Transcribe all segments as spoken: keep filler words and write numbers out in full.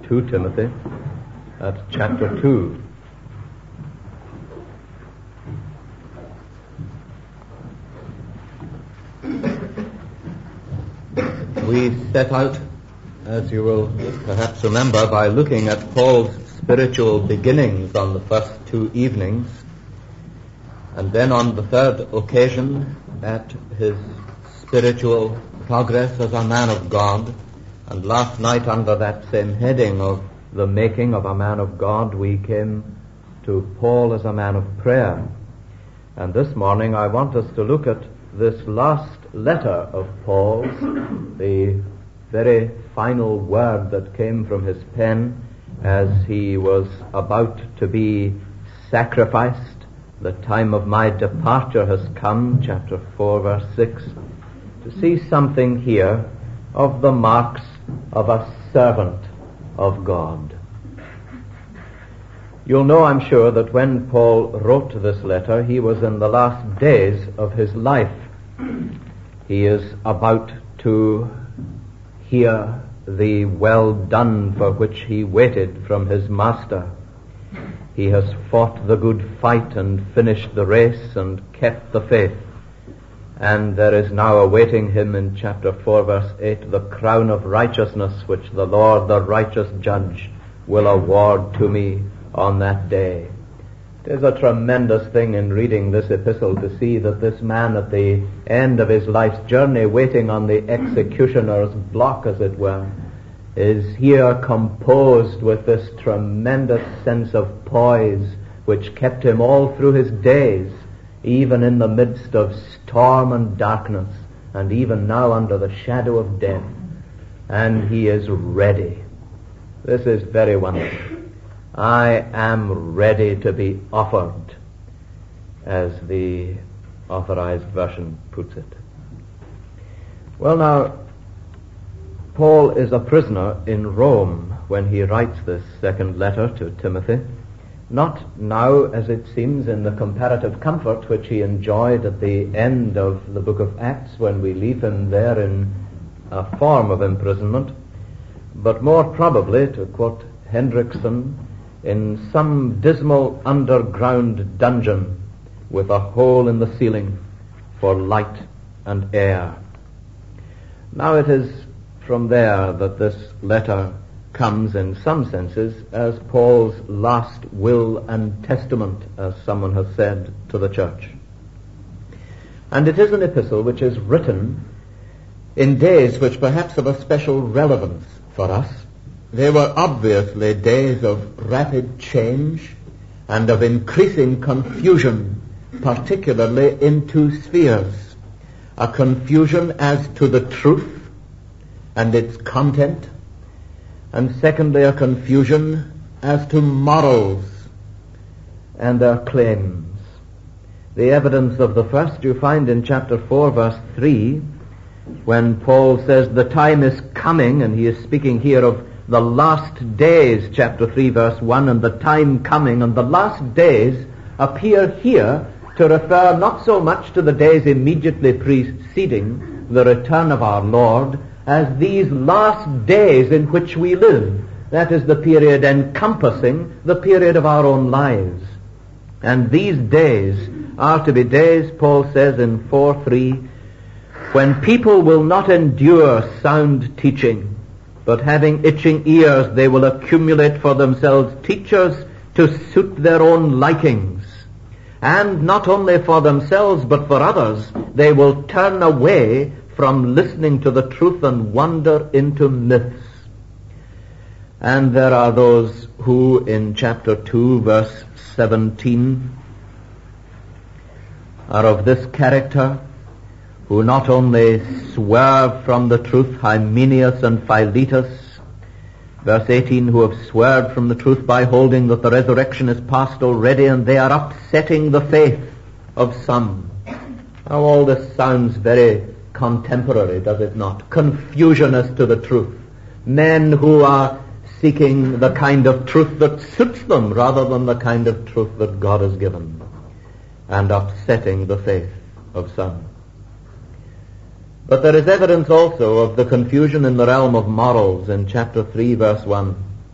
to Timothy at chapter two. We set out, as you will perhaps remember, by looking at Paul's spiritual beginnings on the first two evenings, and then on the third occasion at his spiritual progress as a man of God. And last night, under that same heading of the making of a man of God, we came to Paul as a man of prayer. And this morning I want us to look at this last letter of Paul's, the very final word that came from his pen as he was about to be sacrificed. The time of my departure has come, chapter four, verse six, to see something here of the marks of a servant of God. You'll know, I'm sure, that when Paul wrote this letter, he was in the last days of his life. He is about to hear the well done for which he waited from his master. He has fought the good fight and finished the race and kept the faith. And there is now awaiting him in chapter four, verse eight, the crown of righteousness which the Lord, the righteous judge, will award to me on that day. It is a tremendous thing in reading this epistle to see that this man at the end of his life's journey, waiting on the executioner's block, as it were, is here composed with this tremendous sense of poise which kept him all through his days, even in the midst of storm and darkness, and even now under the shadow of death. And he is ready. This is very wonderful. I am ready to be offered, as the Authorized Version puts it. Well, now, Paul is a prisoner in Rome when he writes this second letter to Timothy. Not now, as it seems, in the comparative comfort which he enjoyed at the end of the book of Acts when we leave him there in a form of imprisonment, but more probably, to quote Hendrickson, in some dismal underground dungeon with a hole in the ceiling for light and air. Now it is from there that this letter comes in some senses as Paul's last will and testament, as someone has said, to the church. And it is an epistle which is written in days which perhaps have a special relevance for us. They were obviously days of rapid change and of increasing confusion, particularly in two spheres. A confusion as to the truth and its content, and secondly, a confusion as to morals and their claims. The evidence of the first you find in chapter four, verse three, when Paul says the time is coming, and he is speaking here of the last days, chapter three, verse one, and the time coming, and the last days appear here to refer not so much to the days immediately preceding the return of our Lord as these last days in which we live. That is the period encompassing the period of our own lives. And these days are to be days, Paul says in four three, when people will not endure sound teaching, but having itching ears, they will accumulate for themselves teachers to suit their own likings. And not only for themselves, but for others, they will turn away from listening to the truth and wander into myths. And there are those who, in chapter two, verse seventeen, are of this character, who not only swerve from the truth, Hymenaeus and Philetus, verse eighteen, who have swerved from the truth by holding that the resurrection is past already, and they are upsetting the faith of some. Now all this sounds very contemporary, does it not? Confusion as to the truth. Men who are seeking the kind of truth that suits them rather than the kind of truth that God has given, and upsetting the faith of some. But there is evidence also of the confusion in the realm of morals in chapter three, verse one.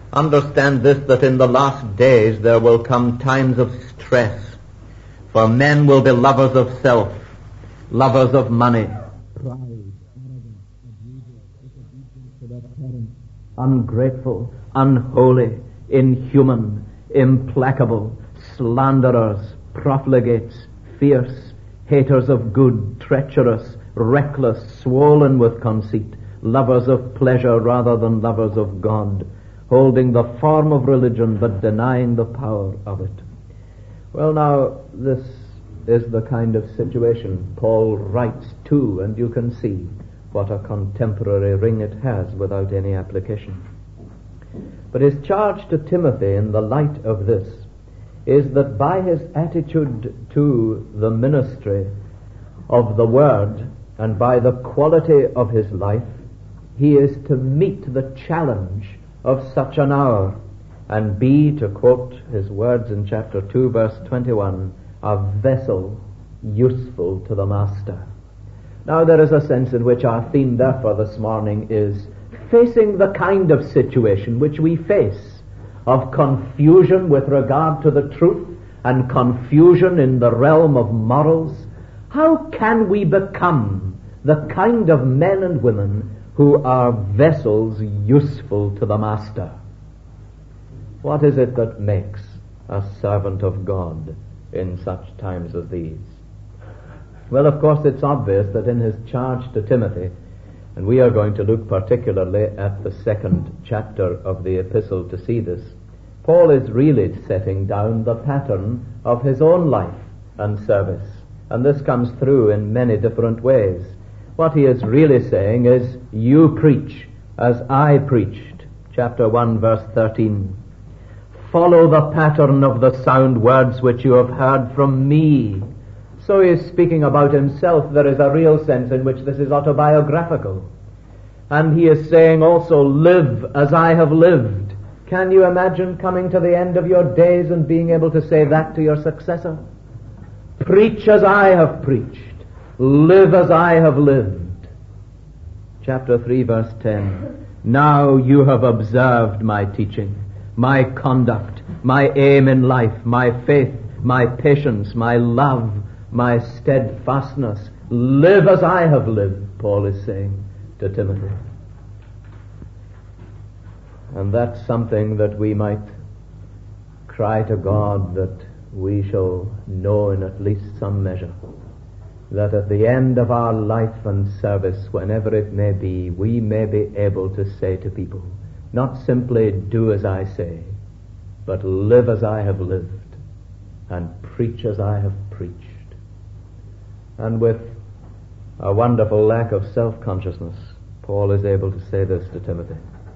Understand this, that in the last days there will come times of stress, for men will be lovers of self, lovers of money, pride, arrogance, abusive, disobedient to their parents, ungrateful, unholy, inhuman, implacable, slanderers, profligates, fierce, haters of good, treacherous, reckless, swollen with conceit, lovers of pleasure rather than lovers of God, holding the form of religion but denying the power of it. Well, now, this is the kind of situation Paul writes to, and you can see what a contemporary ring it has without any application. But his charge to Timothy in the light of this is that by his attitude to the ministry of the Word and by the quality of his life, he is to meet the challenge of such an hour and be, to quote his words in chapter two, verse twenty-one, a vessel useful to the master. Now there is a sense in which our theme therefore this morning is facing the kind of situation which we face of confusion with regard to the truth and confusion in the realm of morals. How can we become the kind of men and women who are vessels useful to the master? What is it that makes a servant of God in such times as these? Well, of course, it's obvious that in his charge to Timothy, and we are going to look particularly at the second chapter of the epistle to see this, Paul is really setting down the pattern of his own life and service. And this comes through in many different ways. What he is really saying is, you preach as I preached. Chapter one, verse thirteen. Follow the pattern of the sound words which you have heard from me. So he is speaking about himself. There is a real sense in which this is autobiographical. And he is saying also, live as I have lived. Can you imagine coming to the end of your days and being able to say that to your successor? Preach as I have preached. Live as I have lived. Chapter three, verse ten. Now you have observed my teaching, my conduct, my aim in life, my faith, my patience, my love, my steadfastness. Live as I have lived, Paul is saying to Timothy. And that's something that we might cry to God that we shall know in at least some measure. That at the end of our life and service, whenever it may be, we may be able to say to people, not simply do as I say, but live as I have lived and preach as I have preached. And with a wonderful lack of self-consciousness, Paul is able to say this to Timothy.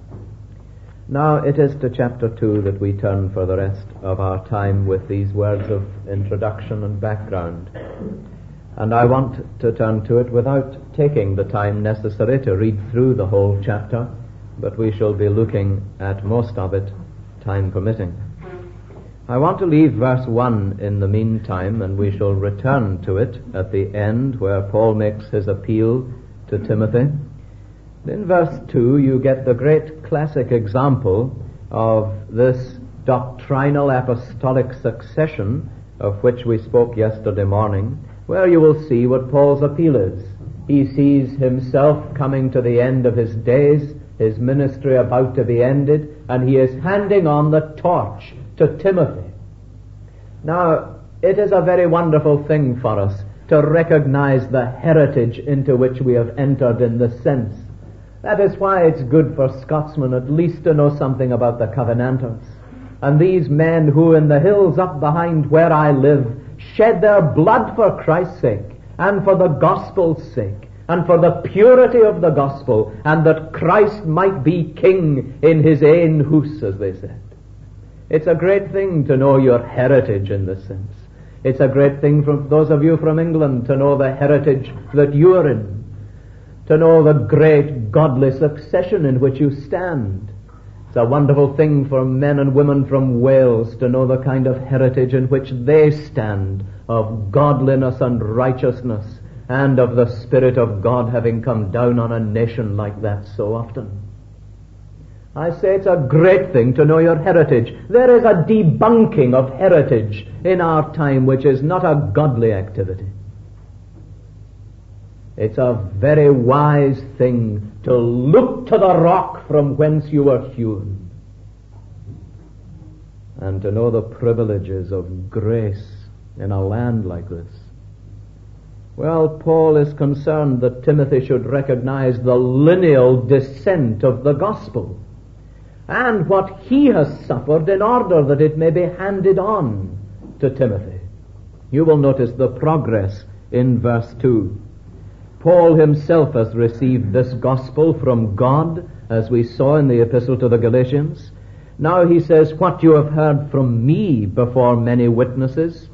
Now it is to chapter two that we turn for the rest of our time with these words of introduction and background. And I want to turn to it without taking the time necessary to read through the whole chapter, but we shall be looking at most of it, time permitting. I want to leave verse one in the meantime, and we shall return to it at the end where Paul makes his appeal to Timothy. In verse two you get the great classic example of this doctrinal apostolic succession of which we spoke yesterday morning, where you will see what Paul's appeal is. He sees himself coming to the end of his days, his ministry about to be ended, and he is handing on the torch to Timothy. Now, it is a very wonderful thing for us to recognize the heritage into which we have entered in this sense. That is why it's good for Scotsmen at least to know something about the Covenanters. And these men who in the hills up behind where I live shed their blood for Christ's sake and for the gospel's sake and for the purity of the gospel, and that Christ might be king in his ain house, as they said. It's a great thing to know your heritage in this sense. It's a great thing for those of you from England to know the heritage that you are in, to know the great godly succession in which you stand. It's a wonderful thing for men and women from Wales to know the kind of heritage in which they stand, of godliness and righteousness, and of the Spirit of God having come down on a nation like that so often. I say it's a great thing to know your heritage. There is a debunking of heritage in our time which is not a godly activity. It's a very wise thing to look to the rock from whence you were hewn and to know the privileges of grace in a land like this. Well, Paul is concerned that Timothy should recognize the lineal descent of the gospel and what he has suffered in order that it may be handed on to Timothy. You will notice the progress in verse two. Paul himself has received this gospel from God, as we saw in the epistle to the Galatians. Now he says, what you have heard from me before many witnesses,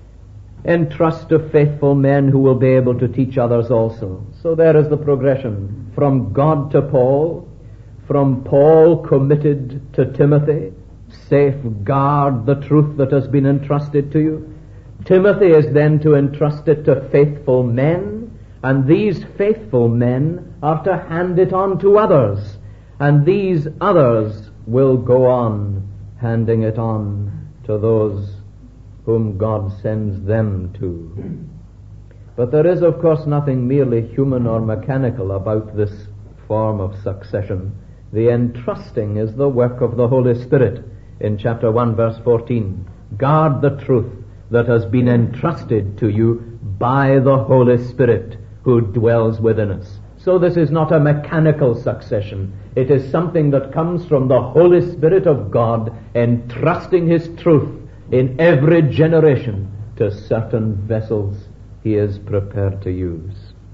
entrust to faithful men who will be able to teach others also. So there is the progression from God to Paul, from Paul committed to Timothy, safeguard the truth that has been entrusted to you. Timothy is then to entrust it to faithful men, and these faithful men are to hand it on to others, and these others will go on handing it on to those whom God sends them to. But there is, of course, nothing merely human or mechanical about this form of succession. The entrusting is the work of the Holy Spirit in chapter one, verse fourteen. Guard the truth that has been entrusted to you by the Holy Spirit who dwells within us. So this is not a mechanical succession. It is something that comes from the Holy Spirit of God entrusting His truth in every generation to certain vessels He is prepared to use.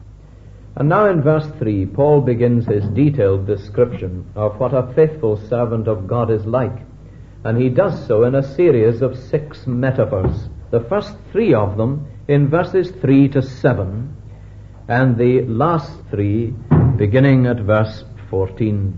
And now in verse three, Paul begins his detailed description of what a faithful servant of God is like. And he does so in a series of six metaphors. The first three of them in verses three to seven, and the last three beginning at verse fourteen.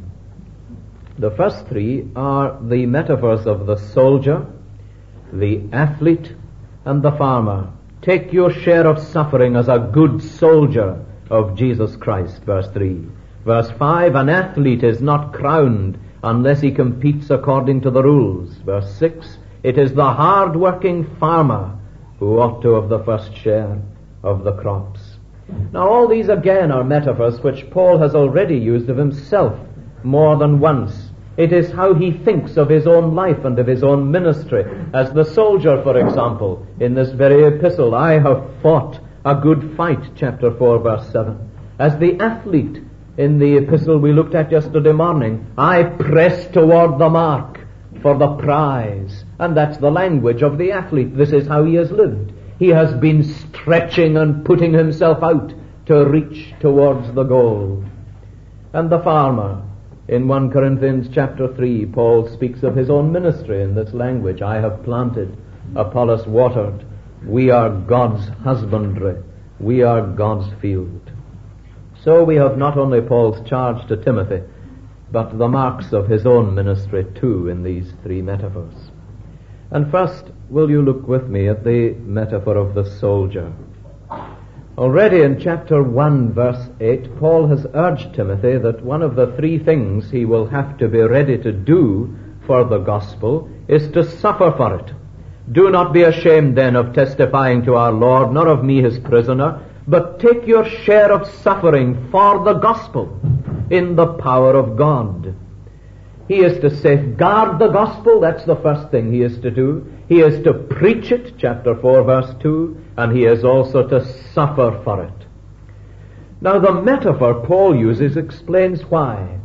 The first three are the metaphors of the soldier, the athlete, and the farmer. Take your share of suffering as a good soldier of Jesus Christ, verse three. Verse five, an athlete is not crowned unless he competes according to the rules. Verse six, it is the hard-working farmer who ought to have the first share of the crops. Now all these again are metaphors which Paul has already used of himself more than once. It is how he thinks of his own life and of his own ministry. As the soldier, for example, in this very epistle, I have fought a good fight, chapter four, verse seven. As the athlete in the epistle we looked at yesterday morning, I press toward the mark for the prize. And that's the language of the athlete. This is how he has lived. He has been stretching and putting himself out to reach towards the goal. And the farmer, in First Corinthians chapter three, Paul speaks of his own ministry in this language. I have planted, Apollos watered. We are God's husbandry. We are God's field. So we have not only Paul's charge to Timothy, but the marks of his own ministry too in these three metaphors. And first, will you look with me at the metaphor of the soldier? Already in chapter one, verse eight, Paul has urged Timothy that one of the three things he will have to be ready to do for the gospel is to suffer for it. Do not be ashamed then of testifying to our Lord, nor of me his prisoner, but take your share of suffering for the gospel in the power of God. He is to safeguard the gospel. That's the first thing he is to do. He is to preach it, chapter four, verse two, and he is also to suffer for it. Now the metaphor Paul uses explains why.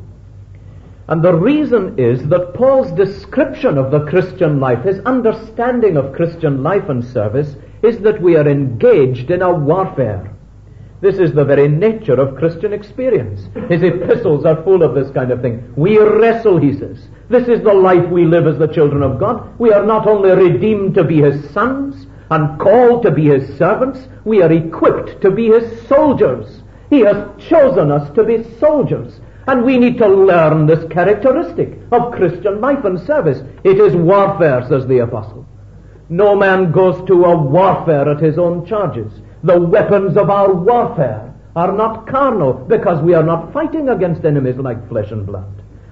And the reason is that Paul's description of the Christian life, his understanding of Christian life and service, is that we are engaged in a warfare. This is the very nature of Christian experience. His epistles are full of this kind of thing. We wrestle, he says. This is the life we live as the children of God. We are not only redeemed to be his sons and called to be his servants, we are equipped to be his soldiers. He has chosen us to be soldiers. And we need to learn this characteristic of Christian life and service. It is warfare, says the apostle. No man goes to a warfare at his own charges. The weapons of our warfare are not carnal, because we are not fighting against enemies like flesh and blood.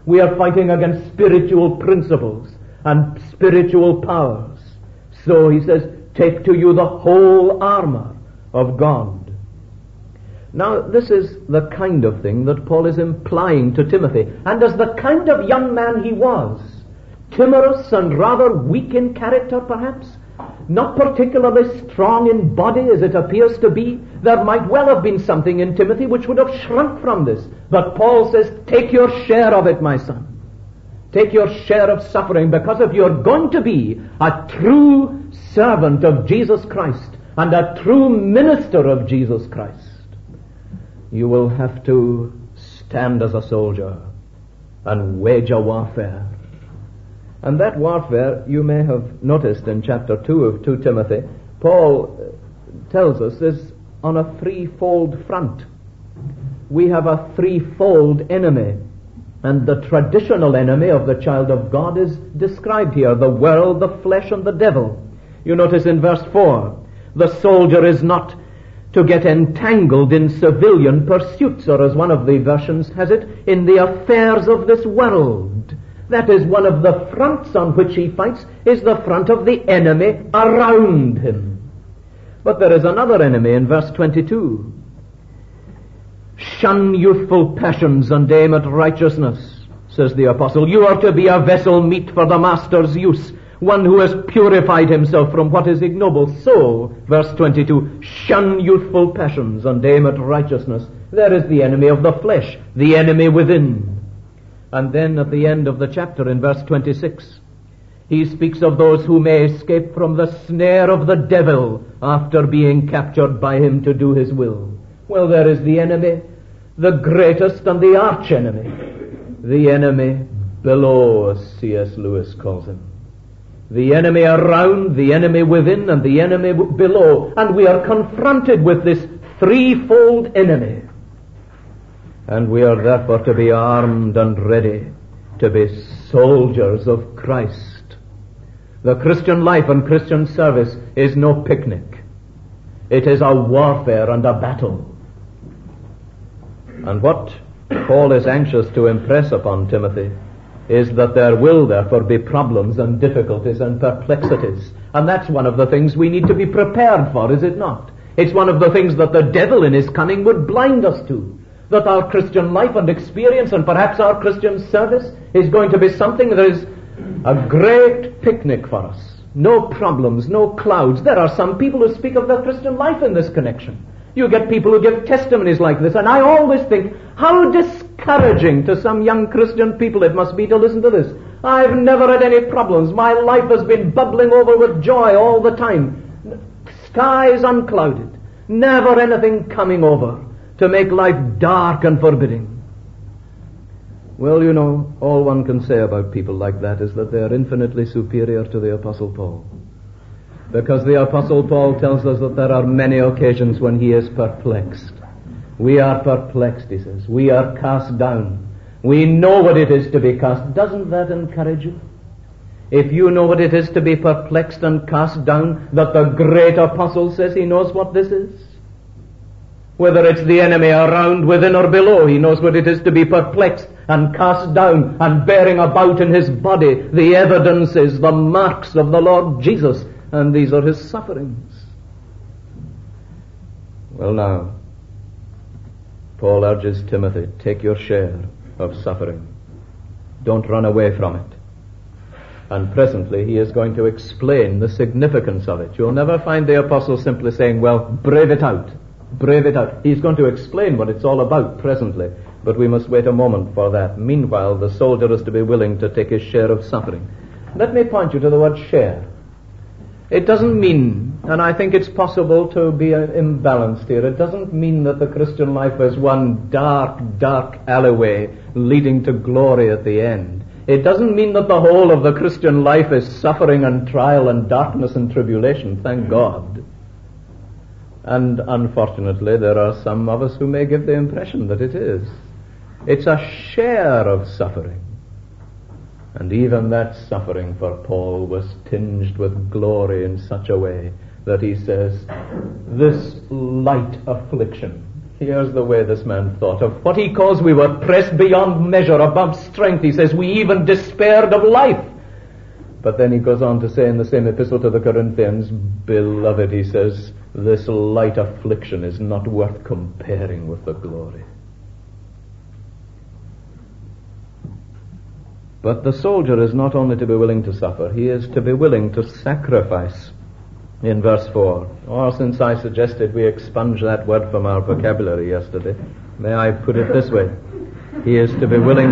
We are fighting against spiritual principles and spiritual powers. So he says, take to you the whole armor of God. Now, this is the kind of thing that Paul is implying to Timothy. And as the kind of young man he was, timorous and rather weak in character perhaps, not particularly strong in body as it appears to be, there might well have been something in Timothy which would have shrunk from this. But Paul says, take your share of it, my son. Take your share of suffering, because if you're going to be a true servant of Jesus Christ and a true minister of Jesus Christ, you will have to stand as a soldier and wage a warfare. And that warfare, you may have noticed in chapter two of Second Timothy, Paul tells us is on a threefold front. We have a threefold enemy, and the traditional enemy of the child of God is described here: the world, the flesh, and the devil. You notice in verse four, the soldier is not to get entangled in civilian pursuits, or as one of the versions has it, in the affairs of this world. That is, one of the fronts on which he fights is the front of the enemy around him. But there is another enemy in verse twenty-two. Shun youthful passions and aim at righteousness, says the apostle. You are to be a vessel meet for the master's use, one who has purified himself from what is ignoble. So, verse twenty-two, shun youthful passions and aim at righteousness. There is the enemy of the flesh, the enemy within. And then at the end of the chapter, in verse twenty-six, he speaks of those who may escape from the snare of the devil after being captured by him to do his will. Well, there is the enemy, the greatest and the arch enemy. The enemy below, as C S Lewis calls him. The enemy around, the enemy within, and the enemy below. And we are confronted with this threefold enemy. And we are therefore to be armed and ready to be soldiers of Christ. The Christian life and Christian service is no picnic. It is a warfare and a battle. And what Paul is anxious to impress upon Timothy is that there will therefore be problems and difficulties and perplexities. And that's one of the things we need to be prepared for, is it not? It's one of the things that the devil in his cunning would blind us to. That our Christian life and experience and perhaps our Christian service is going to be something that is a great picnic for us. No problems, no clouds. There are some people who speak of their Christian life in this connection. You get people who give testimonies like this, and I always think how discouraging to some young Christian people it must be to listen to this. I've never had any problems. My life has been bubbling over with joy all the time. Skies unclouded. Never anything coming over to make life dark and forbidding. Well, you know, all one can say about people like that is that they are infinitely superior to the Apostle Paul. Because the Apostle Paul tells us that there are many occasions when he is perplexed. We are perplexed, he says. We are cast down. We know what it is to be cast. Doesn't that encourage you? If you know what it is to be perplexed and cast down, that the great apostle says he knows what this is. Whether it's the enemy around, within, or below, he knows what it is to be perplexed and cast down and bearing about in his body the evidences, the marks of the Lord Jesus. And these are his sufferings. Well, now, Paul urges Timothy, take your share of suffering. Don't run away from it. And presently he is going to explain the significance of it. You'll never find the apostle simply saying, well, brave it out. Brave it out. He's going to explain what it's all about presently, but we must wait a moment for that. Meanwhile, the soldier is to be willing to take his share of suffering. Let me point you to the word share. It doesn't mean, and I think it's possible to be imbalanced here, it doesn't mean that the Christian life is one dark, dark alleyway leading to glory at the end. It doesn't mean that the whole of the Christian life is suffering and trial and darkness and tribulation, thank God. And unfortunately, there are some of us who may give the impression that it is. It's a share of suffering. And even that suffering for Paul was tinged with glory in such a way that he says, this light affliction, Here's the way this man thought of what he calls we were pressed beyond measure, above strength. He says we even despaired of life. But then he goes on to say in the same epistle to the Corinthians, beloved, he says, this light affliction is not worth comparing with the glory. But the soldier is not only to be willing to suffer, he is to be willing to sacrifice. In verse four, or since I suggested we expunge that word from our vocabulary yesterday, may I put it this way? He is to be willing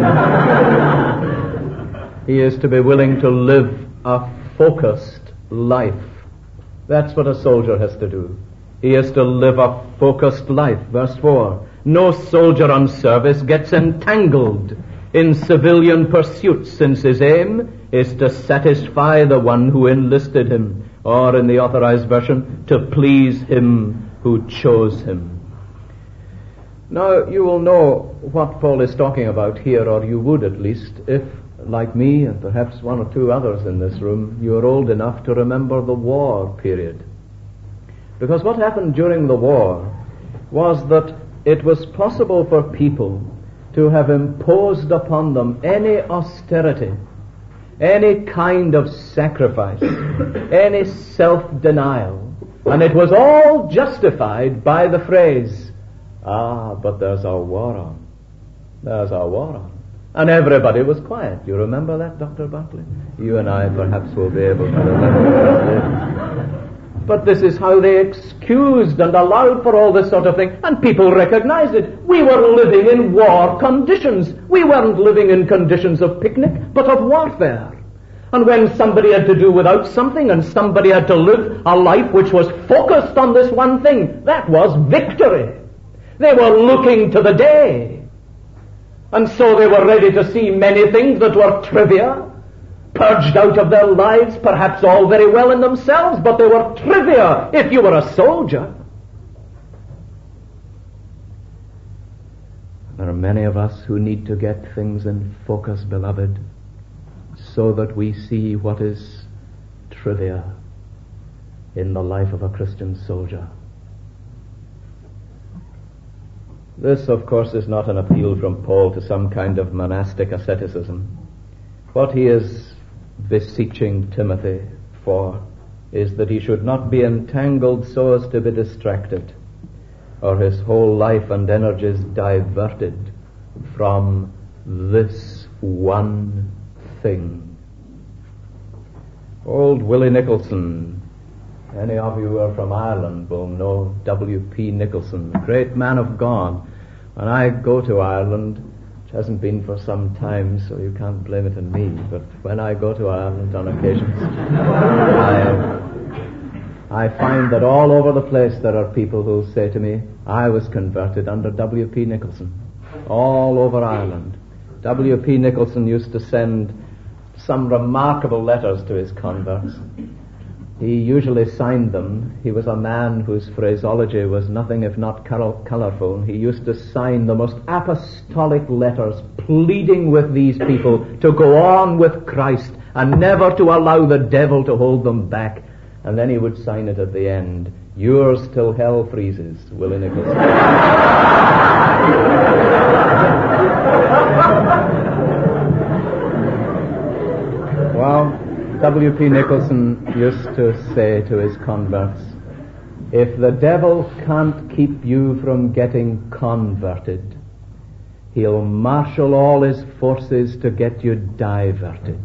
he is to be willing to live a focused life. That's what a soldier has to do. He is to live a focused life. Verse four, no soldier on service gets entangled in civilian pursuits, since his aim is to satisfy the one who enlisted him, or in the Authorized Version, to please him who chose him. Now, you will know what Paul is talking about here, or you would at least, if, like me, and perhaps one or two others in this room, you are old enough to remember the war period. Because what happened during the war was that it was possible for people to have imposed upon them any austerity, any kind of sacrifice, any self-denial, and it was all justified by the phrase, ah, but there's a war on. There's a war on. And everybody was quiet. You remember that, Doctor Bartley? You and I perhaps will be able to remember that. But this is how they excused and allowed for all this sort of thing. And people recognized it. We were living in war conditions. We weren't living in conditions of picnic, but of warfare. And when somebody had to do without something and somebody had to live a life which was focused on this one thing, that was victory. They were looking to the day. And so they were ready to see many things that were trivia, purged out of their lives, perhaps all very well in themselves, but they were trivia if you were a soldier. There are many of us who need to get things in focus, beloved, so that we see what is trivia in the life of a Christian soldier. This, of course, is not an appeal from Paul to some kind of monastic asceticism. What he is beseeching Timothy for is that he should not be entangled so as to be distracted, or his whole life and energies diverted from this one thing. Old Willie Nicholson, any of you who are from Ireland will know W P Nicholson, a great man of God. When I go to Ireland, which hasn't been for some time, so you can't blame it on me, but when I go to Ireland on occasions, I, I find that all over the place there are people who say to me, I was converted under W P Nicholson. All over Ireland. W P Nicholson used to send some remarkable letters to his converts. He usually signed them. He was a man whose phraseology was nothing if not colorful. He used to sign the most apostolic letters, pleading with these people to go on with Christ and never to allow the devil to hold them back. And then he would sign it at the end, yours till hell freezes, Willie Nicholson. Well, W P Nicholson used to say to his converts, if the devil can't keep you from getting converted, he'll marshal all his forces to get you diverted.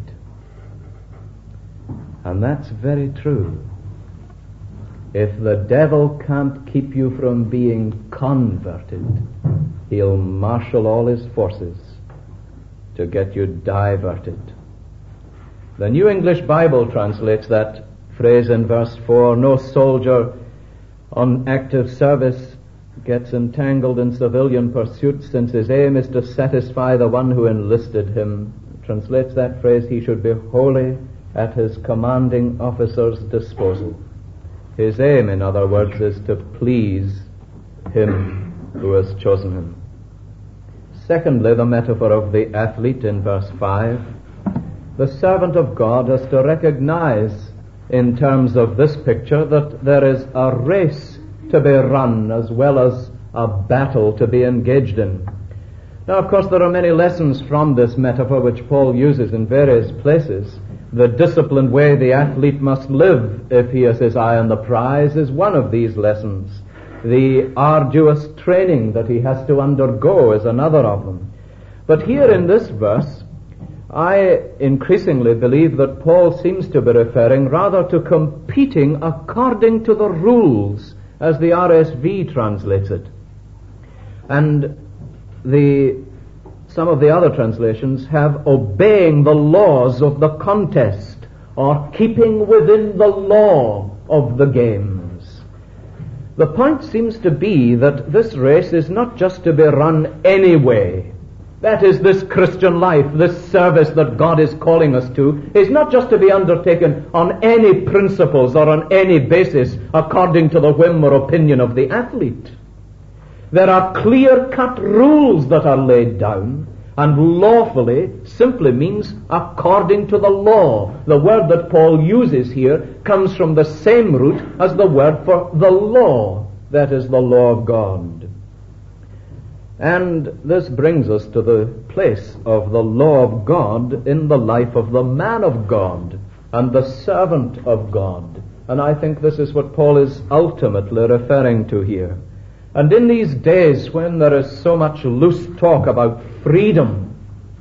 And that's very true. If the devil can't keep you from being converted, he'll marshal all his forces to get you diverted. The New English Bible translates that phrase in verse four, no soldier on active service gets entangled in civilian pursuits, since his aim is to satisfy the one who enlisted him. Translates that phrase, he should be wholly at his commanding officer's disposal. His aim, in other words, is to please him who has chosen him. Secondly, the metaphor of the athlete in verse five. The servant of God has to recognize, in terms of this picture, that there is a race to be run as well as a battle to be engaged in. Now, of course, there are many lessons from this metaphor which Paul uses in various places. The disciplined way the athlete must live if he has his eye on the prize is one of these lessons. The arduous training that he has to undergo is another of them. But here in this verse, I increasingly believe that Paul seems to be referring rather to competing according to the rules, as the R S V translates it. And the some of the other translations have obeying the laws of the contest, or keeping within the law of the games. The point seems to be that this race is not just to be run anyway. That is, this Christian life, this service that God is calling us to, is not just to be undertaken on any principles or on any basis according to the whim or opinion of the athlete. There are clear-cut rules that are laid down, and lawfully simply means according to the law. The word that Paul uses here comes from the same root as the word for the law, that is, the law of God. And this brings us to the place of the law of God in the life of the man of God and the servant of God. And I think this is what Paul is ultimately referring to here. And in these days when there is so much loose talk about freedom,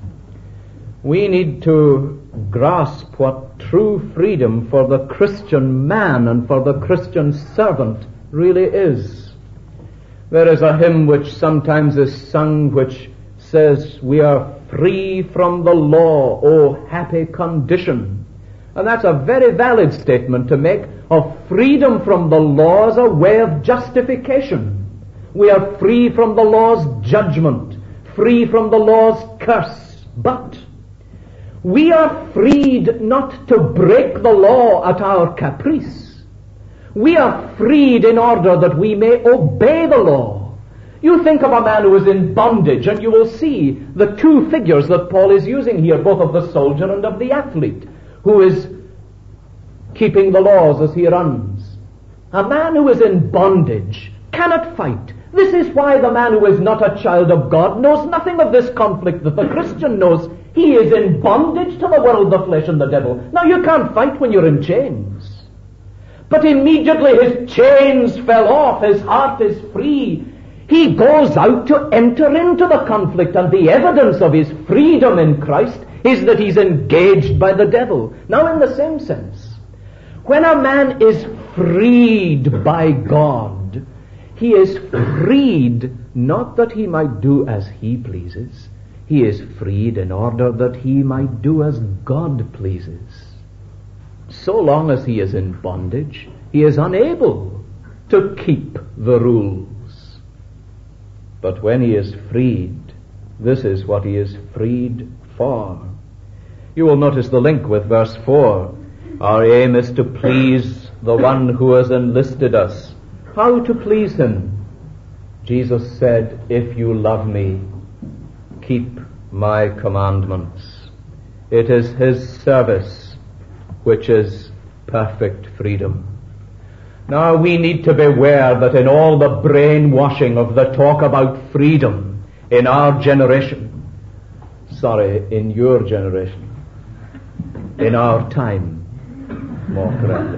we need to grasp what true freedom for the Christian man and for the Christian servant really is. There is a hymn which sometimes is sung which says, "We are free from the law, O happy condition." And that's a very valid statement to make of freedom from the law as a way of justification. We are free from the law's judgment, free from the law's curse. But we are freed not to break the law at our caprice. We are freed in order that we may obey the law. You think of a man who is in bondage, and you will see the two figures that Paul is using here, both of the soldier and of the athlete, who is keeping the laws as he runs. A man who is in bondage cannot fight. This is why the man who is not a child of God knows nothing of this conflict that the Christian knows. He is in bondage to the world, the flesh, and the devil. Now, you can't fight when you're in chains. But immediately his chains fell off, his heart is free. He goes out to enter into the conflict, and the evidence of his freedom in Christ is that he's engaged by the devil. Now, in the same sense, when a man is freed by God, he is freed not that he might do as he pleases. He is freed in order that he might do as God pleases. So long as he is in bondage, he is unable to keep the rules. But when he is freed, this is what he is freed for. You will notice the link with verse four. Our aim is to please the one who has enlisted us. How to please him? Jesus said, "If you love me, keep my commandments." It is his service which is perfect freedom. Now we need to beware that in all the brainwashing of the talk about freedom in our generation, sorry, in your generation, in our time, more correctly,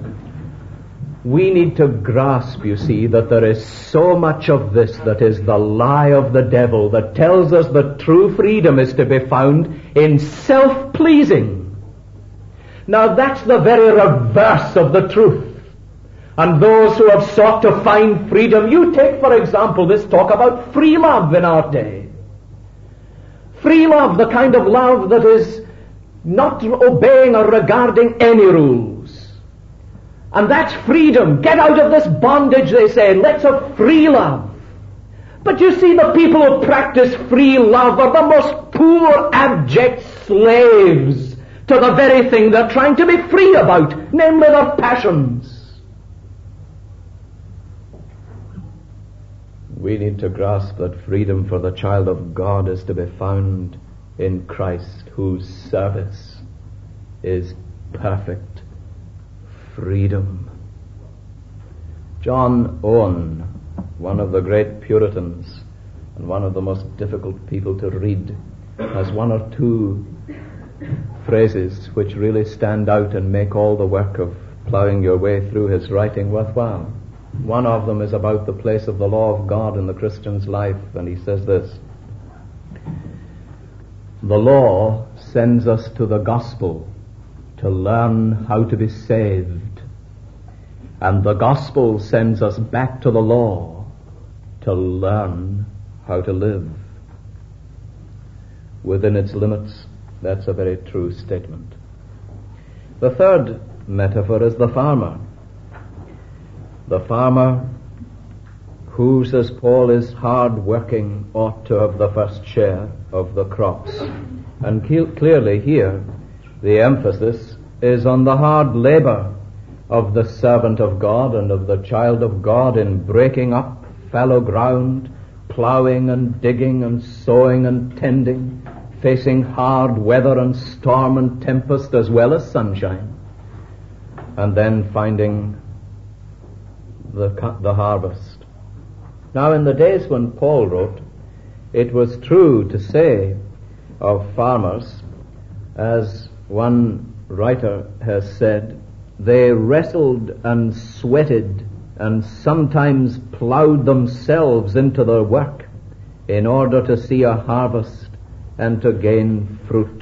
we need to grasp, you see, that there is so much of this that is the lie of the devil that tells us that true freedom is to be found in self-pleasing. Now that's the very reverse of the truth. And those who have sought to find freedom, you take, for example, this talk about free love in our day. Free love, the kind of love that is not obeying or regarding any rules. And that's freedom. Get out of this bondage, they say. Let's have free love. But you see, the people who practice free love are the most poor, abject slaves to the very thing they're trying to be free about, namely their passions. We need to grasp that freedom for the child of God is to be found in Christ, whose service is perfect freedom. John Owen one of the great Puritans and one of the most difficult people to read, has one or two phrases which really stand out and make all the work of ploughing your way through his writing worthwhile. One of them is about the place of the law of God in the Christian's life, and he says this: the law sends us to the gospel to learn how to be saved, and the gospel sends us back to the law to learn how to live. Within its limits, that's a very true statement. The third metaphor is the farmer. The farmer who, says Paul, is hard working, ought to have the first share of the crops. And ke- clearly here, the emphasis is on the hard labor of the servant of God and of the child of God in breaking up fallow ground, ploughing and digging and sowing and tending, facing hard weather and storm and tempest as well as sunshine, and then finding the, the harvest. Now, in the days when Paul wrote, it was true to say of farmers, as one writer has said, they wrestled and sweated and sometimes ploughed themselves into their work in order to see a harvest and to gain fruit.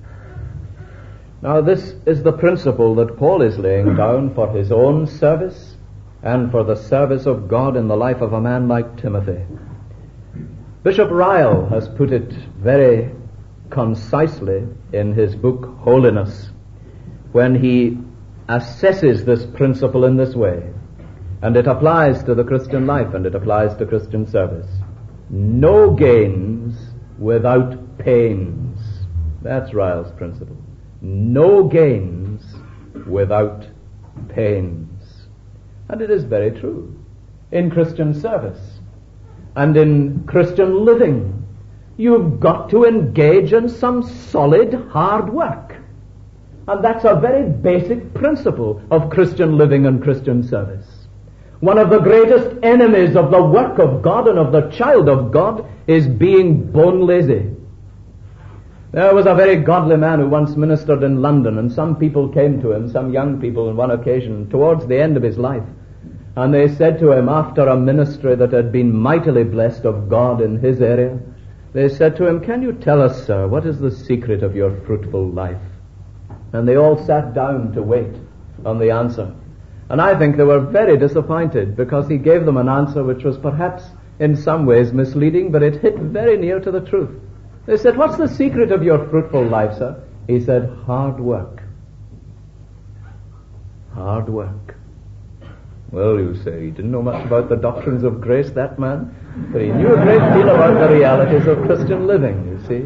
Now, this is the principle that Paul is laying down for his own service and for the service of God in the life of a man like Timothy. Bishop Ryle has put it very concisely in his book Holiness, when he assesses this principle in this way, and it applies to the Christian life and it applies to Christian service. No gains without pains. That's Ryle's principle. No gains without pains. And it is very true in Christian service and in Christian living. You've got to engage in some solid hard work. And that's a very basic principle of Christian living and Christian service. One of the greatest enemies of the work of God and of the child of God is being bone lazy. There was a very godly man who once ministered in London, and some people came to him, some young people on one occasion, towards the end of his life, and they said to him, after a ministry that had been mightily blessed of God in his area, they said to him, "Can you tell us, sir, what is the secret of your fruitful life?" And they all sat down to wait on the answer. And I think they were very disappointed, because he gave them an answer which was perhaps in some ways misleading, but it hit very near to the truth. They said, "What's the secret of your fruitful life, sir?" He said, "Hard work." Hard work. Well, you say, he didn't know much about the doctrines of grace, that man, but he knew a great deal about the realities of Christian living, you see.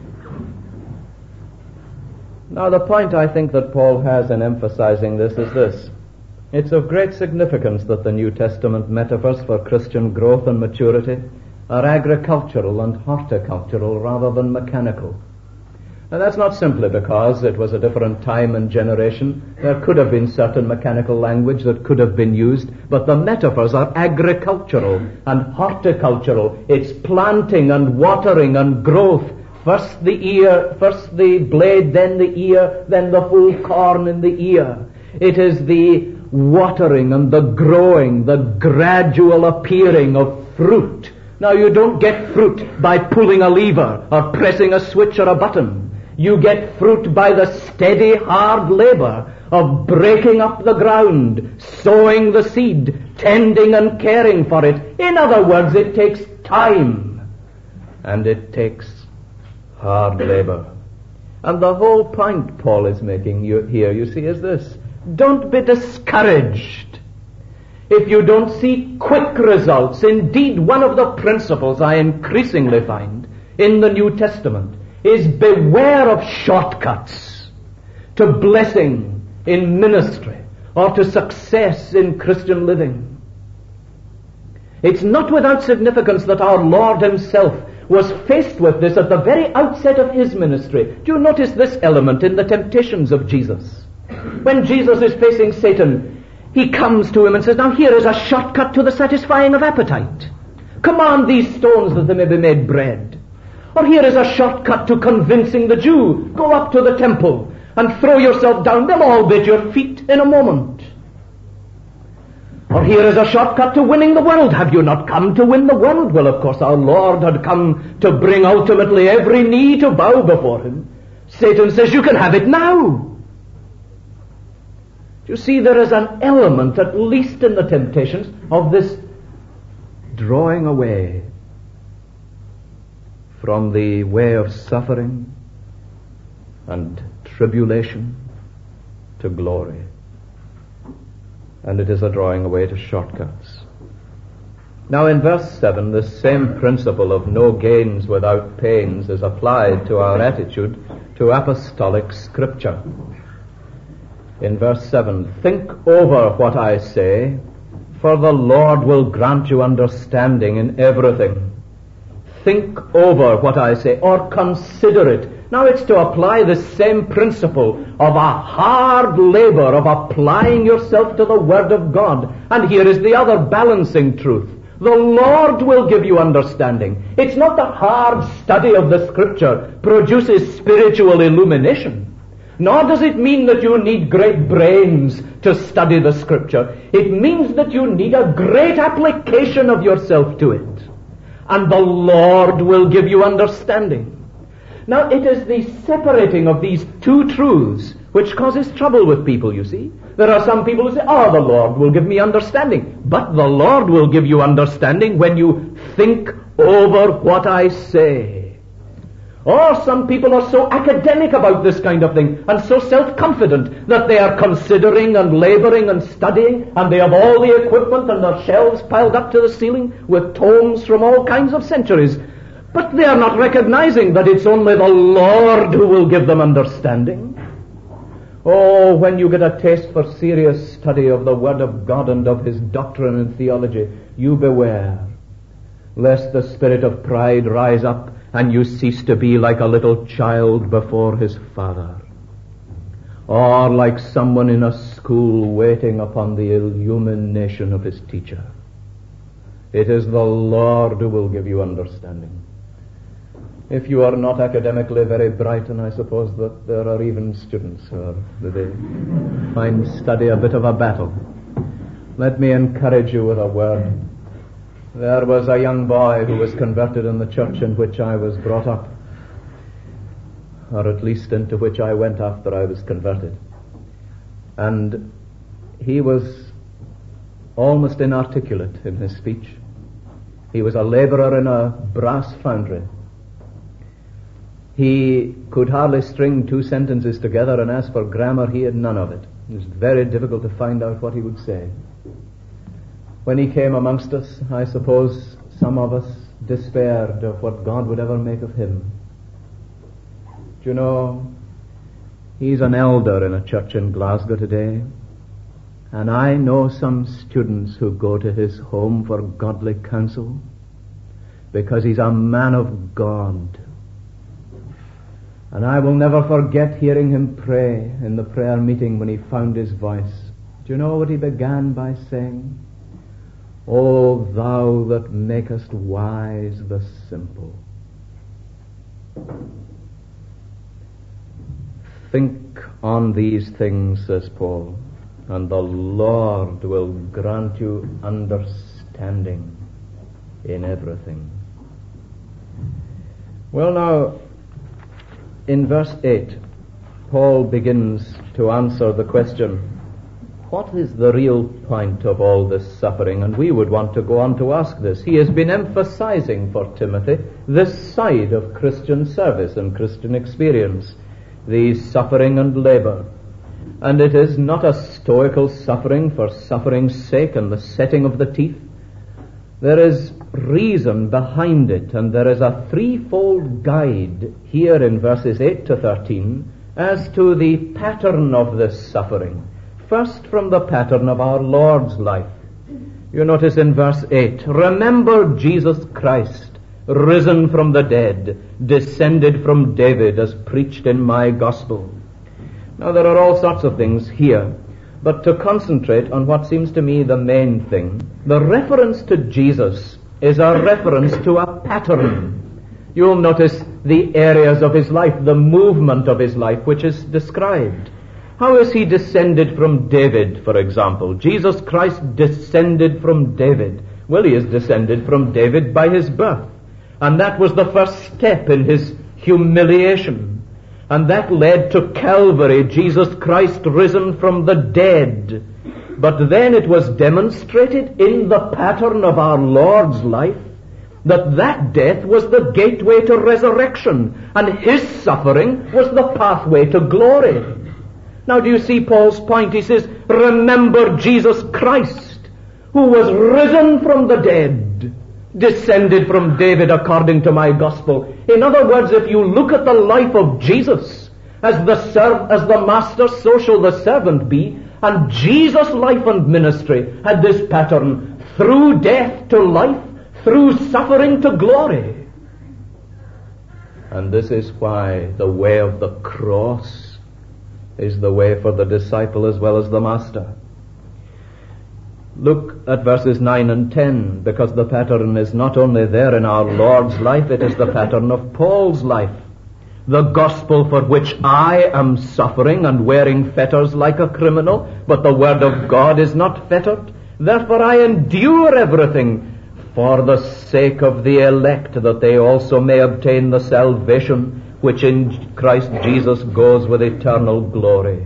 Now, the point I think that Paul has in emphasizing this is this. It's of great significance that the New Testament metaphors for Christian growth and maturity are agricultural and horticultural rather than mechanical. And that's not simply because it was a different time and generation. There could have been certain mechanical language that could have been used, but the metaphors are agricultural and horticultural. It's planting and watering and growth. First the ear, first the blade, then the ear, then the full corn in the ear. It is the watering and the growing, the gradual appearing of fruit. Now, you don't get fruit by pulling a lever or pressing a switch or a button. You get fruit by the steady, hard labor of breaking up the ground, sowing the seed, tending and caring for it. In other words, it takes time, and it takes hard labor. And the whole point Paul is making you, here, you see, is this. Don't be discouraged if you don't see quick results. Indeed, one of the principles I increasingly find in the New Testament is beware of shortcuts to blessing in ministry or to success in Christian living. It's not without significance that our Lord himself was faced with this at the very outset of his ministry. Do you notice this element in the temptations of Jesus? When Jesus is facing Satan, He comes to him and says, now here is a shortcut to the satisfying of appetite. Command these stones that they may be made bread. Or here is a shortcut to convincing the Jew. Go up to the temple and throw yourself down. They'll all bid your feet in a moment. Or here is a shortcut to winning the world. Have you not come to win the world? Well, of course, our Lord had come to bring ultimately every knee to bow before him. Satan says, you can have it now. You see, there is an element, at least in the temptations, of this drawing away from the way of suffering and tribulation to glory. And it is a drawing away to shortcuts. Now in verse seven, the same principle of no gains without pains is applied to our attitude to apostolic scripture. In verse seven, think over what I say, for the Lord will grant you understanding in everything. Think over what I say, or consider it. Now it's to apply the same principle of a hard labor of applying yourself to the Word of God. And here is the other balancing truth. The Lord will give you understanding. It's not the hard study of the Scripture produces spiritual illumination. Nor does it mean that you need great brains to study the Scripture. It means that you need a great application of yourself to it. And the Lord will give you understanding. Now, it is the separating of these two truths which causes trouble with people, you see. There are some people who say, oh, the Lord will give me understanding. But the Lord will give you understanding when you think over what I say. Or some people are so academic about this kind of thing and so self-confident that they are considering and laboring and studying, and they have all the equipment and their shelves piled up to the ceiling with tomes from all kinds of centuries. But they are not recognizing that it's only the Lord who will give them understanding. Oh, when you get a taste for serious study of the Word of God and of His doctrine and theology, you beware, lest the spirit of pride rise up and you cease to be like a little child before his father, or like someone in a school waiting upon the illumination of his teacher. It is the Lord who will give you understanding. If you are not academically very bright, and I suppose that there are even students who are, they find study a bit of a battle, let me encourage you with a word. There was a young boy who was converted in the church in which I was brought up, or at least into which I went after I was converted. And he was almost inarticulate in his speech. He was a laborer in a brass foundry. He could hardly string two sentences together, and as for grammar, he had none of it. It was very difficult to find out what he would say. When he came amongst us, I suppose some of us despaired of what God would ever make of him. Do you know, he's an elder in a church in Glasgow today, and I know some students who go to his home for godly counsel because he's a man of God. And I will never forget hearing him pray in the prayer meeting when he found his voice. Do you know what he began by saying? O thou that makest wise the simple. Think on these things, says Paul, and the Lord will grant you understanding in everything. Well, now, in verse eight, Paul begins to answer the question, what is the real point of all this suffering? And we would want to go on to ask this. He has been emphasizing for Timothy this side of Christian service and Christian experience, the suffering and labor. And it is not a stoical suffering for suffering's sake and the setting of the teeth. There is reason behind it, and there is a threefold guide here in verses eight to thirteen as to the pattern of this suffering. First, from the pattern of our Lord's life. You notice in verse eight, remember Jesus Christ, risen from the dead, descended from David, as preached in my gospel. Now, there are all sorts of things here. but to concentrate on what seems to me the main thing. The reference to Jesus is a reference to a pattern. You'll notice the areas of his life, the movement of his life, which is described. How is he descended from David, for example? Jesus Christ descended from David. Well, he is descended from David by his birth. And that was the first step in his humiliation. And that led to Calvary, Jesus Christ risen from the dead. But then it was demonstrated in the pattern of our Lord's life that that death was the gateway to resurrection, and his suffering was the pathway to glory. Now, do you see Paul's point? He says, remember Jesus Christ, who was risen from the dead, descended from David according to my gospel. In other words, if you look at the life of Jesus, as the serv- as the master, so shall the servant be, and Jesus' life and ministry had this pattern: through death to life, through suffering to glory. And this is why the way of the cross is the way for the disciple as well as the master. Look at verses nine and ten, because the pattern is not only there in our Lord's life, it is the pattern of Paul's life. The gospel for which I am suffering and wearing fetters like a criminal, but the word of God is not fettered. Therefore I endure everything for the sake of the elect, that they also may obtain the salvation which in Christ Jesus goes with eternal glory.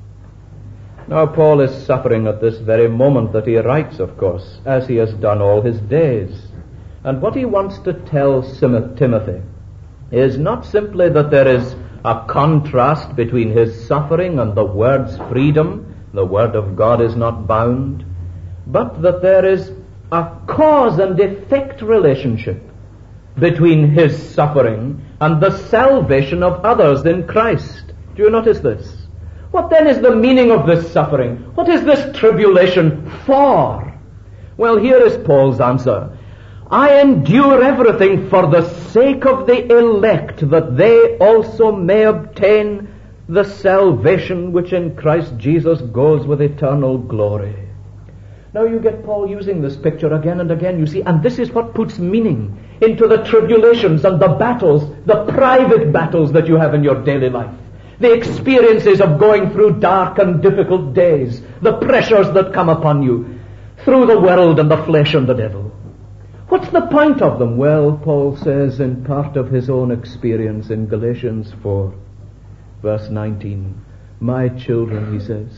Now, Paul is suffering at this very moment that he writes, of course, as he has done all his days. And what he wants to tell Timothy is not simply that there is a contrast between his suffering and the word's freedom, the word of God is not bound, but that there is a cause and effect relationship between his suffering and the salvation of others in Christ. Do you notice this? What then is the meaning of this suffering? What is this tribulation for? Well, here is Paul's answer. I endure everything for the sake of the elect, that they also may obtain the salvation which in Christ Jesus goes with eternal glory. Now you get Paul using this picture again and again, you see, and this is what puts meaning into the tribulations and the battles, the private battles that you have in your daily life. The experiences of going through dark and difficult days, the pressures that come upon you through the world and the flesh and the devil. What's the point of them? Well, Paul says in part of his own experience in Galatians four, verse nineteen, my children, he says,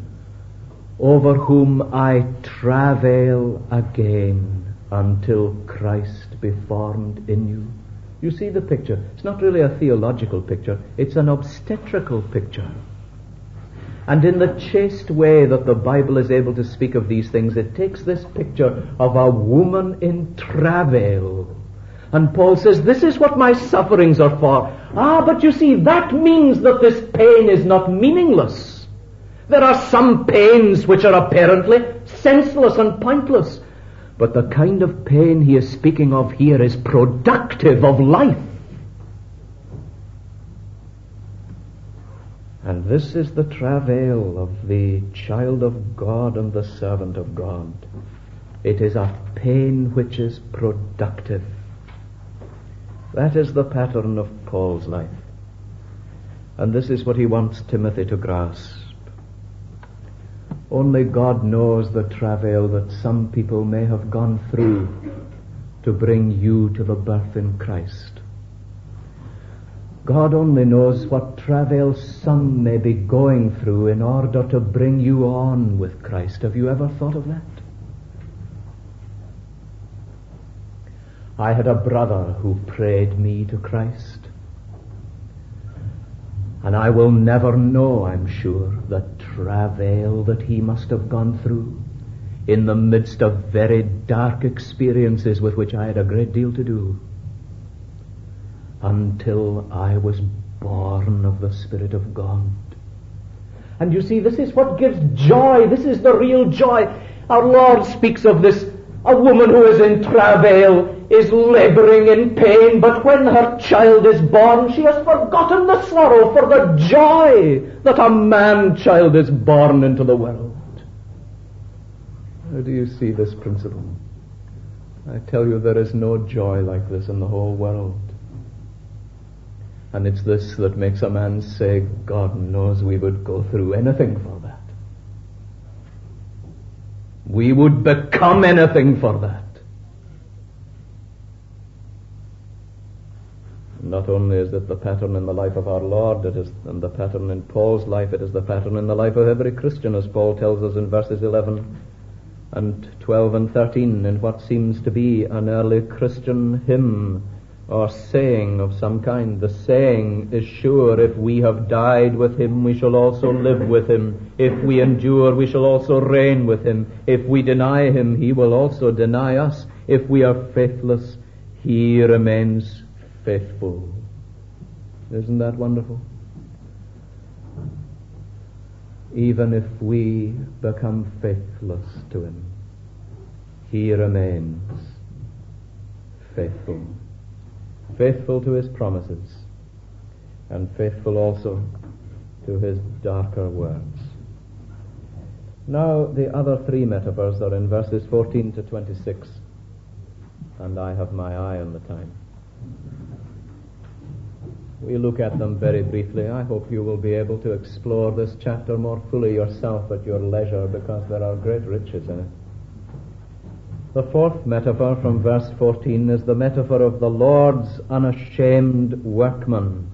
over whom I travail again until Christ be formed in you. You see the picture. It's not really a theological picture. It's an obstetrical picture. And in the chaste way that the Bible is able to speak of these things, it takes this picture of a woman in travail. And Paul says, this is what my sufferings are for. Ah, but you see, that means that this pain is not meaningless. There are some pains which are apparently senseless and pointless. But the kind of pain he is speaking of here is productive of life. And this is the travail of the child of God and the servant of God. It is a pain which is productive. That is the pattern of Paul's life. And this is what he wants Timothy to grasp. Only God knows the travail that some people may have gone through to bring you to the birth in Christ. God only knows what travail some may be going through in order to bring you on with Christ. Have you ever thought of that? I had a brother who prayed me to Christ. And I will never know, I'm sure, the travail that he must have gone through in the midst of very dark experiences with which I had a great deal to do, until I was born of the Spirit of God. And you see, this is what gives joy. This is the real joy. Our Lord speaks of this A woman who is in travail is laboring in pain, but when her child is born, she has forgotten the sorrow for the joy that a man-child is born into the world. How do you see this principle? I tell you, there is no joy like this in the whole world. And it's this that makes a man say, God knows we would go through anything for that. We would become anything for that. Not only is it the pattern in the life of our Lord, it is and the pattern in Paul's life, it is the pattern in the life of every Christian, as Paul tells us in verses eleven and twelve and thirteen, in what seems to be an early Christian hymn or saying of some kind. The saying is sure: if we have died with him, we shall also live with him. If we endure, we shall also reign with him. If we deny him, he will also deny us. If we are faithless, he remains faithful. Isn't that wonderful? Even if we become faithless to him, he remains faithful. Faithful to his promises, and faithful also to his darker words. Now, the other three metaphors are in verses fourteen to twenty-six, and I have my eye on the time. We look at them very briefly. I hope you will be able to explore this chapter more fully yourself at your leisure, because there are great riches in it. The fourth metaphor from verse fourteen is the metaphor of the Lord's unashamed workman.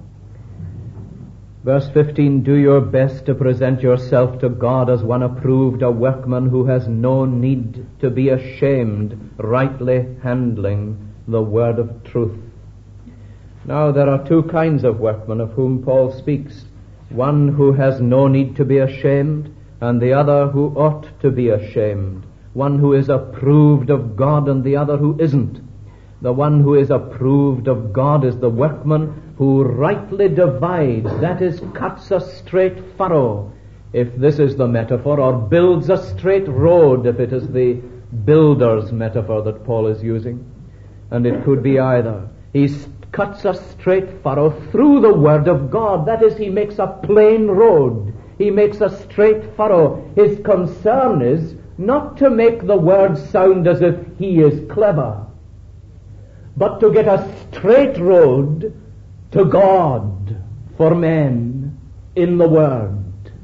Verse fifteen, do your best to present yourself to God as one approved, a workman who has no need to be ashamed, rightly handling the word of truth. Now, there are two kinds of workmen of whom Paul speaks. One who has no need to be ashamed, and the other who ought to be ashamed. One who is approved of God, and the other who isn't. The one who is approved of God is the workman who rightly divides, that is, cuts a straight furrow, if this is the metaphor, or builds a straight road, if it is the builder's metaphor that Paul is using. And it could be either. He cuts a straight furrow through the Word of God. That is, he makes a plain road. He makes a straight furrow. His concern is not to make the Word sound as if he is clever, but to get a straight road to God for men in the Word.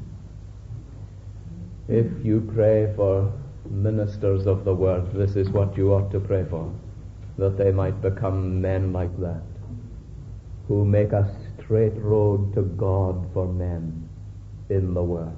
If you pray for ministers of the Word, this is what you ought to pray for, that they might become men like that, who make a straight road to God for men in the Word.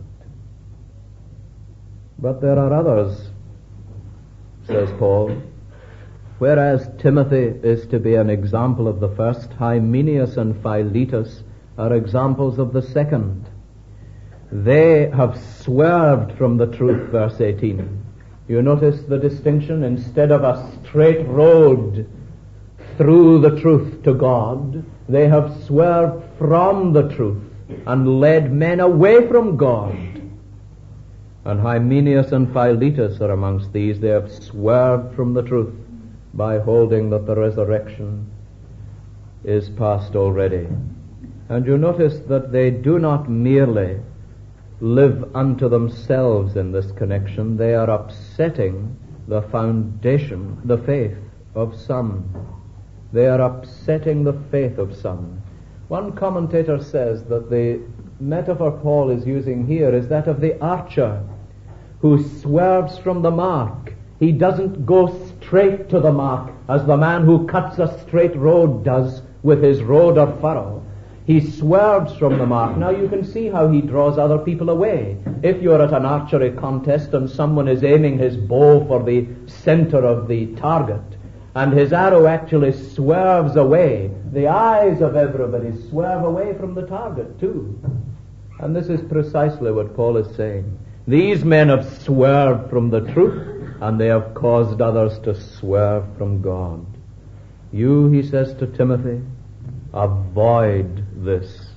But there are others, says Paul. Whereas Timothy is to be an example of the first, Hymenaeus and Philetus are examples of the second. They have swerved from the truth, verse eighteen. You notice the distinction? Instead of a straight road through the truth to God, they have swerved from the truth and led men away from God. And Hymenaeus and Philetus are amongst these. They have swerved from the truth by holding that the resurrection is past already. And you notice that they do not merely live unto themselves in this connection. They are upsetting the foundation, the faith of some. They are upsetting the faith of some. One commentator says that the metaphor Paul is using here is that of the archer who swerves from the mark. He doesn't go straight to the mark as the man who cuts a straight road does with his road or furrow. He swerves from the mark. Now you can see how he draws other people away. If you're at an archery contest and someone is aiming his bow for the center of the target, and his arrow actually swerves away, the eyes of everybody swerve away from the target too. And this is precisely what Paul is saying. These men have swerved from the truth, and they have caused others to swerve from God. You, he says to Timothy, avoid this,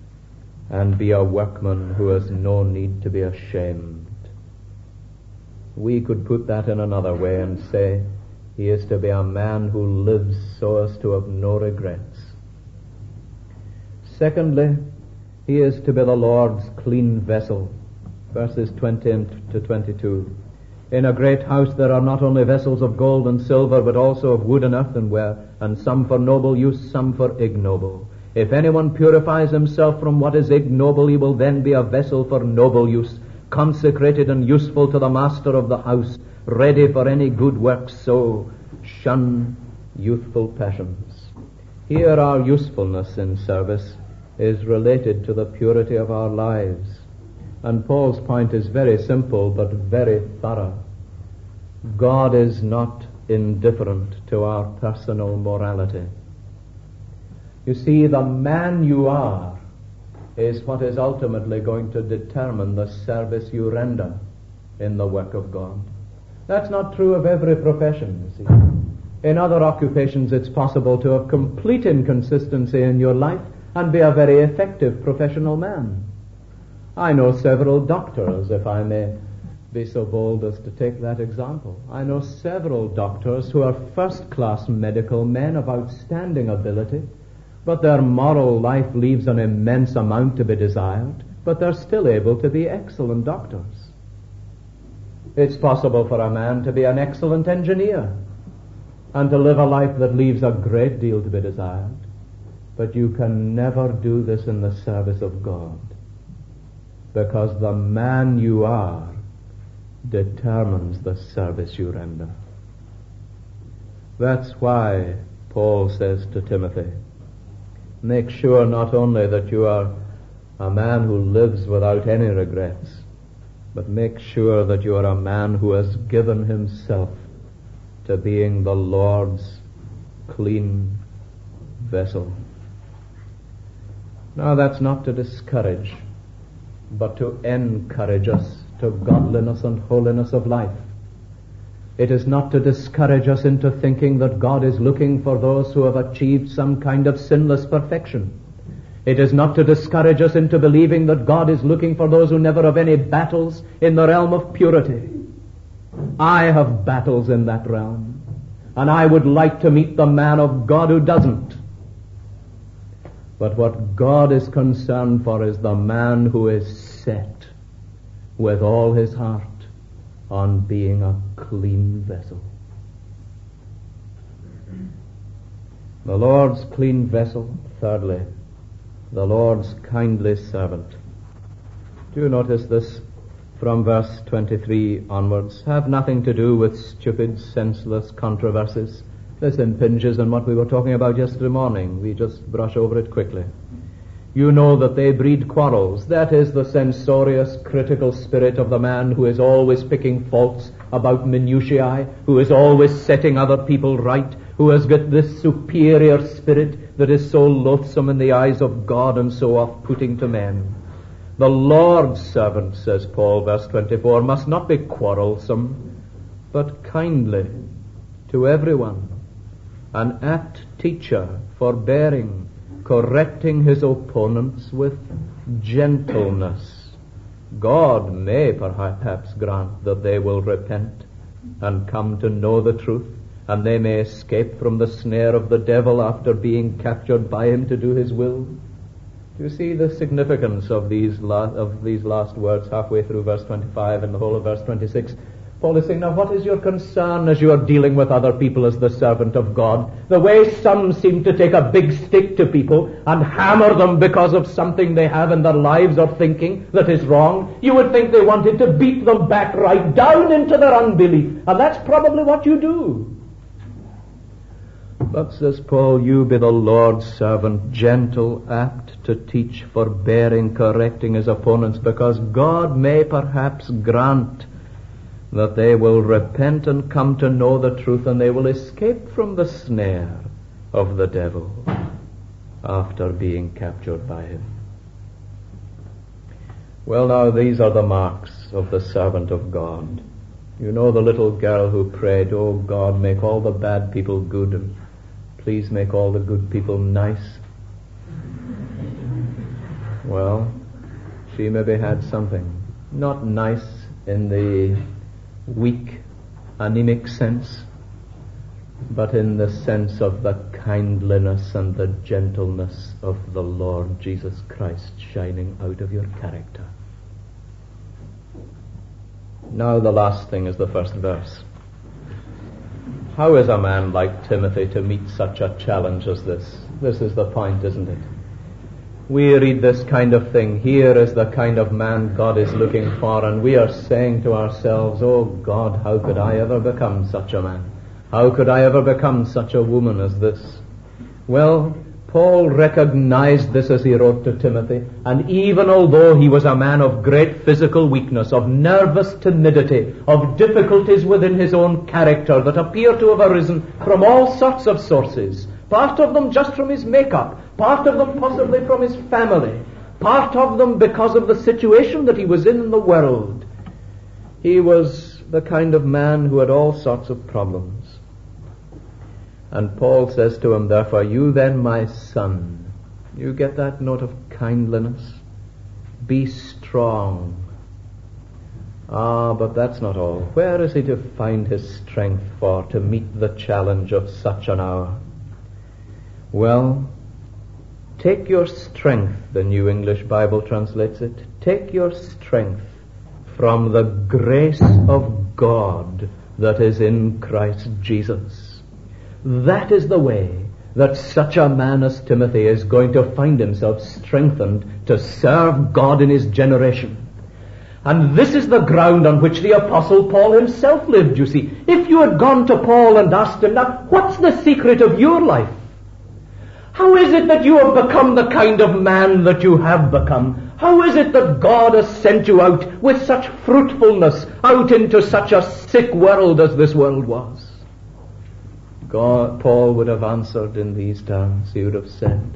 and be a workman who has no need to be ashamed. We could put that in another way and say he is to be a man who lives so as to have no regrets. Secondly, he is to be the Lord's clean vessel. Verses twenty to twenty-two. In a great house there are not only vessels of gold and silver, but also of wood and earthenware, and some for noble use, some for ignoble. If anyone purifies himself from what is ignoble, he will then be a vessel for noble use, consecrated and useful to the master of the house, ready for any good work. So shun youthful passions. Here our usefulness in service is related to the purity of our lives. And Paul's point is very simple but very thorough. God is not indifferent to our personal morality. You see, the man you are is what is ultimately going to determine the service you render in the work of God. That's not true of every profession, you see. In other occupations it's possible to have complete inconsistency in your life and be a very effective professional man. I know several doctors, if I may be so bold as to take that example. I know several doctors who are first-class medical men of outstanding ability, but their moral life leaves an immense amount to be desired, but they're still able to be excellent doctors. It's possible for a man to be an excellent engineer and to live a life that leaves a great deal to be desired, but you can never do this in the service of God, because the man you are determines the service you render. That's why Paul says to Timothy, make sure not only that you are a man who lives without any regrets, but make sure that you are a man who has given himself to being the Lord's clean vessel. Now, that's not to discourage, but to encourage us to godliness and holiness of life. It is not to discourage us into thinking that God is looking for those who have achieved some kind of sinless perfection. It is not to discourage us into believing that God is looking for those who never have any battles in the realm of purity. I have battles in that realm, and I would like to meet the man of God who doesn't. But what God is concerned for is the man who is set with all his heart on being a clean vessel. The Lord's clean vessel. Thirdly, the Lord's kindly servant. Do you notice this from verse twenty-three onwards? Have nothing to do with stupid, senseless controversies. This impinges on what we were talking about yesterday morning. We just brush over it quickly. You know that they breed quarrels. That is the censorious, critical spirit of the man who is always picking faults about minutiae, who is always setting other people right, who has got this superior spirit that is so loathsome in the eyes of God and so off-putting to men. The Lord's servant, says Paul, verse twenty-four, must not be quarrelsome, but kindly to everyone, an apt teacher, forbearing, correcting his opponents with gentleness. God may perhaps grant that they will repent and come to know the truth, and they may escape from the snare of the devil after being captured by him to do his will. Do you see the significance of these last, of these last words halfway through verse twenty-five and the whole of verse twenty-six? Paul is saying, now what is your concern as you are dealing with other people as the servant of God? The way some seem to take a big stick to people and hammer them because of something they have in their lives or thinking that is wrong, you would think they wanted to beat them back right down into their unbelief. And that's probably what you do. But, says Paul, you be the Lord's servant, gentle, apt to teach, forbearing, correcting his opponents, because God may perhaps grant that they will repent and come to know the truth, and they will escape from the snare of the devil after being captured by him. Well, now, these are the marks of the servant of God. You know the little girl who prayed, oh God, make all the bad people good, and please make all the good people nice. Well, she maybe had something. Not nice in the weak, anemic sense, but in the sense of the kindliness and the gentleness of the Lord Jesus Christ shining out of your character. Now the last thing is the first verse. How is a man like Timothy to meet such a challenge as this? This is the point, isn't it? We read this kind of thing. Here is the kind of man God is looking for, and we are saying to ourselves, oh God, how could I ever become such a man? How could I ever become such a woman as this? Well, Paul recognized this as he wrote to Timothy, and even although he was a man of great physical weakness, of nervous timidity, of difficulties within his own character that appear to have arisen from all sorts of sources, part of them just from his makeup, part of them possibly from his family, part of them because of the situation that he was in in the world, he was the kind of man who had all sorts of problems. And Paul says to him, therefore, you then, my son, you get that note of kindliness? Be strong. Ah, but that's not all. Where is he to find his strength for to meet the challenge of such an hour? Well, take your strength, the New English Bible translates it. Take your strength from the grace of God that is in Christ Jesus. That is the way that such a man as Timothy is going to find himself strengthened to serve God in his generation. And this is the ground on which the Apostle Paul himself lived, you see. If you had gone to Paul and asked him, now, what's the secret of your life? How is it that you have become the kind of man that you have become? How is it that God has sent you out with such fruitfulness out into such a sick world as this world was? God, Paul would have answered in these terms. He would have said,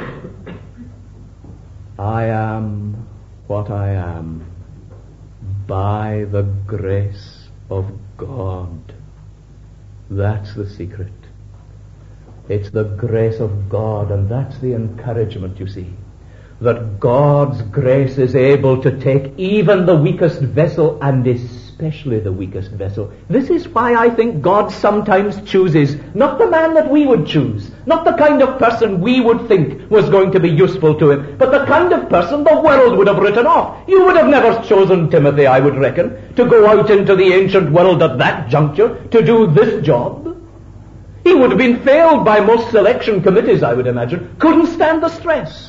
I am what I am by the grace of God. That's the secret. It's the grace of God, and that's the encouragement, you see, that God's grace is able to take even the weakest vessel, and especially the weakest vessel. This is why I think God sometimes chooses not the man that we would choose, not the kind of person we would think was going to be useful to him, but the kind of person the world would have written off. You would have never chosen Timothy, I would reckon, to go out into the ancient world at that juncture to do this job. He would have been failed by most selection committees, I would imagine. Couldn't stand the stress.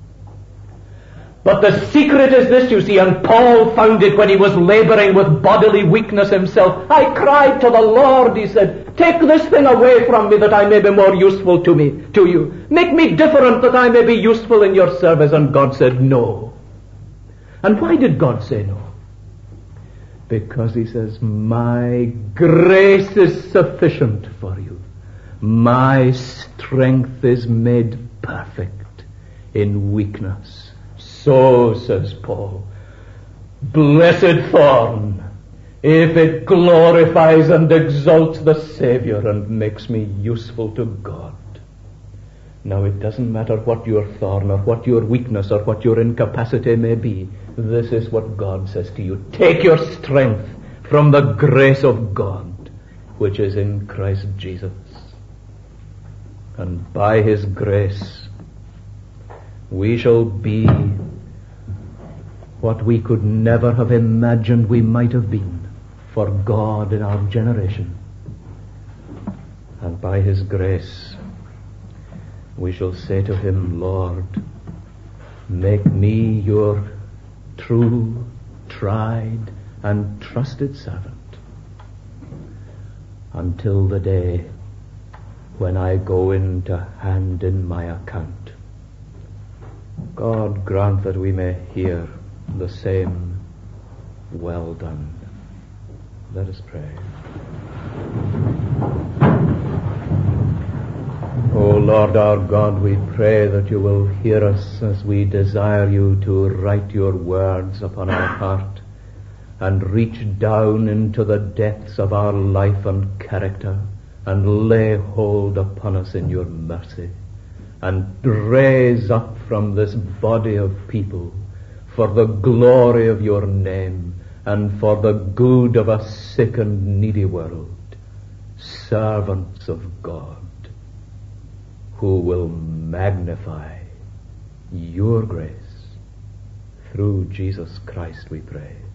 But the secret is this, you see, and Paul found it when he was laboring with bodily weakness himself. I cried to the Lord, he said, take this thing away from me that I may be more useful to me, to you. Make me different that I may be useful in your service. And God said no. And why did God say no? Because he says, my grace is sufficient for you. My strength is made perfect in weakness. So, says Paul, blessed thorn, if it glorifies and exalts the Savior and makes me useful to God. Now, it doesn't matter what your thorn or what your weakness or what your incapacity may be. This is what God says to you. Take your strength from the grace of God, which is in Christ Jesus. And by his grace, we shall be what we could never have imagined we might have been for God in our generation. And by his grace, we shall say to him, Lord, make me your true, tried, and trusted servant until the day when I go in to hand in my account. God grant that we may hear the same well done. Let us pray. O Lord our God, we pray that you will hear us as we desire you to write your words upon our heart and reach down into the depths of our life and character and lay hold upon us in your mercy and raise up from this body of people for the glory of your name and for the good of a sick and needy world, servants of God, who will magnify your grace. Through Jesus Christ we pray.